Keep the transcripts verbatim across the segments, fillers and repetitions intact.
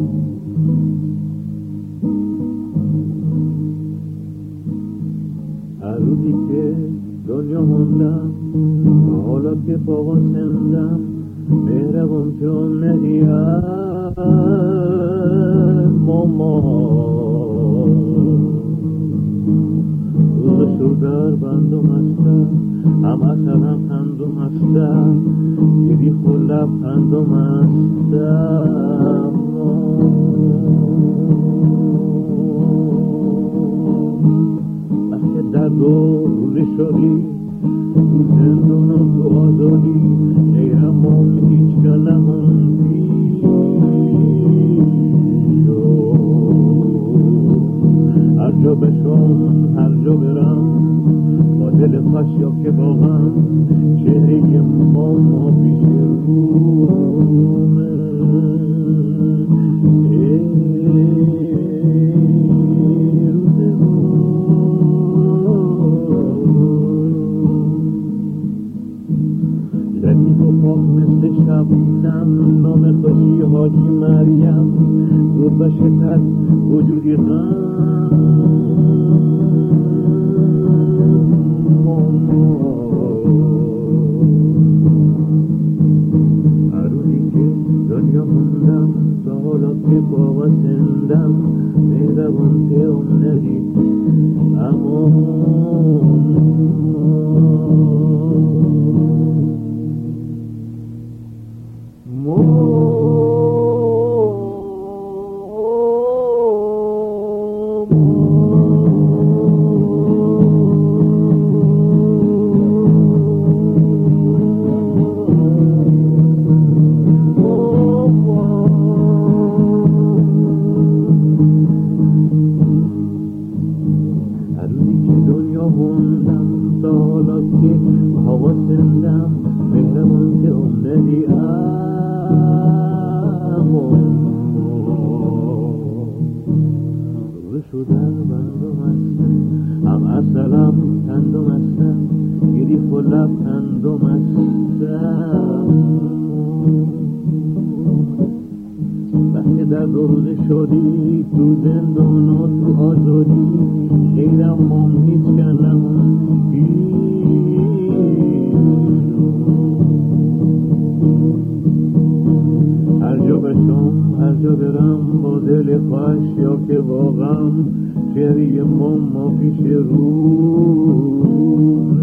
هر روزی که دنیا موندم حالا که فوق سندم مهربون تو ندیم ماما روز شو در بندم هستم هم اصلا خندم هستم دیدی خلب خندم هستم وقتی در دو روزی شدی تو زندون و تو آزادی غیرمون هیچ کلمون پیشو هر جا بشم هر جا برم با دل خوش یا که باهم چهره ماما پیش رومه مثل شبنم نام خوشی حاجی مریم رو بشه تر وجودی غم هر روزی که دنیا موندم تا حالا که بابا سندم مهربون که اون ندید اما وقتی در دو روز شدی تو زندون و تو آزادی غیرم مام هیچ کلم هر جا بشم هر جا برم با دل خوش یا که واقعا چهره ماما پیش رومه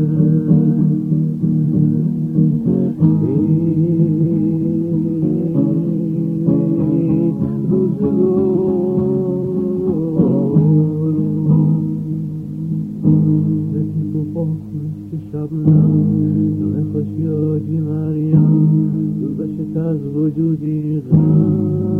شبنم نام خوشی حاجی مریم دور بشه از وجودی غم